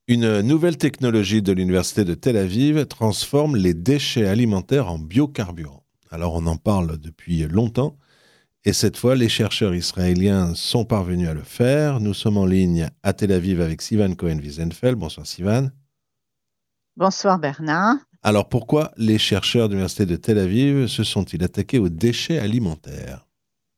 Une nouvelle technologie de l'Université de Tel Aviv transforme les déchets alimentaires en biocarburants. Alors on en parle depuis longtemps et cette fois les chercheurs israéliens sont parvenus à le faire. Nous sommes en ligne à Tel Aviv avec Sivan Cohen-Wiesenfeld. Bonsoir Sivan. Bonsoir Bernard. Alors pourquoi les chercheurs de l'Université de Tel Aviv se sont-ils attaqués aux déchets alimentaires?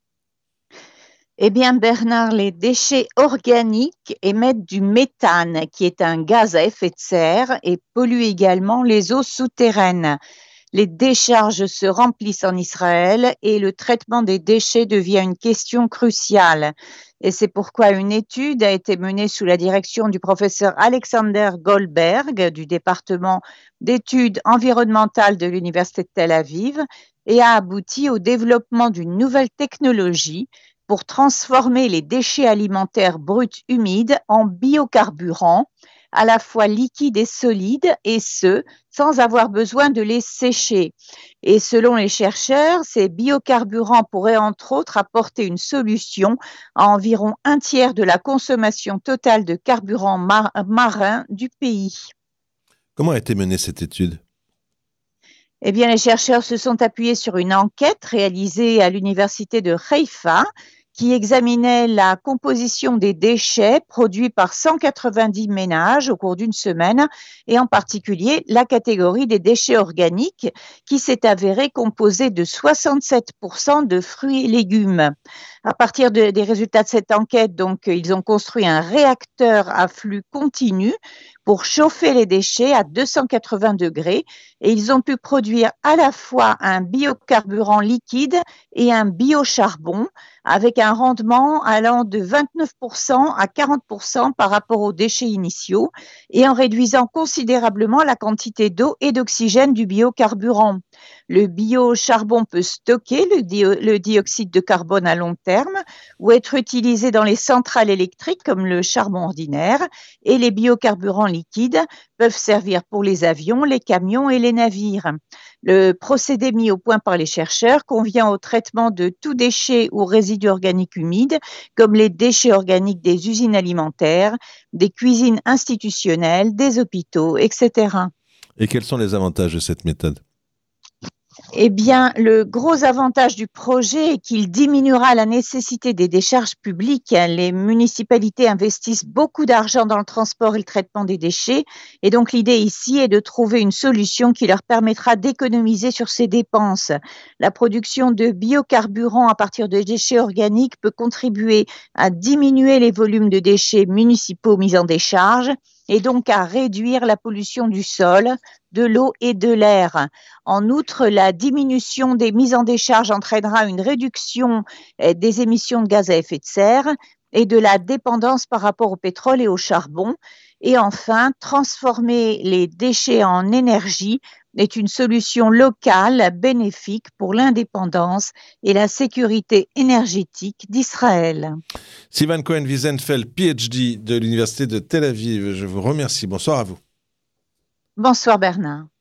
Eh bien Bernard, les déchets organiques émettent du méthane qui est un gaz à effet de serre et pollue également les eaux souterraines. Les décharges se remplissent en Israël et le traitement des déchets devient une question cruciale. Et c'est pourquoi une étude a été menée sous la direction du professeur Alexander Goldberg du département d'études environnementales de l'Université de Tel Aviv et a abouti au développement d'une nouvelle technologie pour transformer les déchets alimentaires bruts humides en biocarburants, à la fois liquides et solides, et ce, sans avoir besoin de les sécher. Et selon les chercheurs, ces biocarburants pourraient entre autres apporter une solution à environ un tiers de la consommation totale de carburant marin du pays. Comment a été menée cette étude? Eh bien, les chercheurs se sont appuyés sur une enquête réalisée à l'université de Haïfa qui examinait la composition des déchets produits par 190 ménages au cours d'une semaine et en particulier la catégorie des déchets organiques qui s'est avérée composée de 67% de fruits et légumes. À partir des résultats de cette enquête, donc, ils ont construit un réacteur à flux continu pour chauffer les déchets à 280 degrés et ils ont pu produire à la fois un biocarburant liquide et un biocharbon avec un rendement allant de 29% à 40% par rapport aux déchets initiaux et en réduisant considérablement la quantité d'eau et d'oxygène du biocarburant. Le biocharbon peut stocker le dioxyde de carbone à long terme ou être utilisé dans les centrales électriques comme le charbon ordinaire et les biocarburants liquides peuvent servir pour les avions, les camions et les navires. Le procédé mis au point par les chercheurs convient au traitement de tout déchet ou résidus organiques humides, comme les déchets organiques des usines alimentaires, des cuisines institutionnelles, des hôpitaux, etc. Et quels sont les avantages de cette méthode? Eh bien, le gros avantage du projet est qu'il diminuera la nécessité des décharges publiques. Les municipalités investissent beaucoup d'argent dans le transport et le traitement des déchets. Et donc, l'idée ici est de trouver une solution qui leur permettra d'économiser sur ces dépenses. La production de biocarburants à partir de déchets organiques peut contribuer à diminuer les volumes de déchets municipaux mis en décharge et donc à réduire la pollution du sol, de l'eau et de l'air. En outre, la diminution des mises en décharge entraînera une réduction des émissions de gaz à effet de serre et de la dépendance par rapport au pétrole et au charbon. Et enfin, transformer les déchets en énergie est une solution locale bénéfique pour l'indépendance et la sécurité énergétique d'Israël. Sivan Cohen-Wiesenfeld, PhD de l'Université de Tel Aviv. Je vous remercie. Bonsoir à vous. Bonsoir Bernard.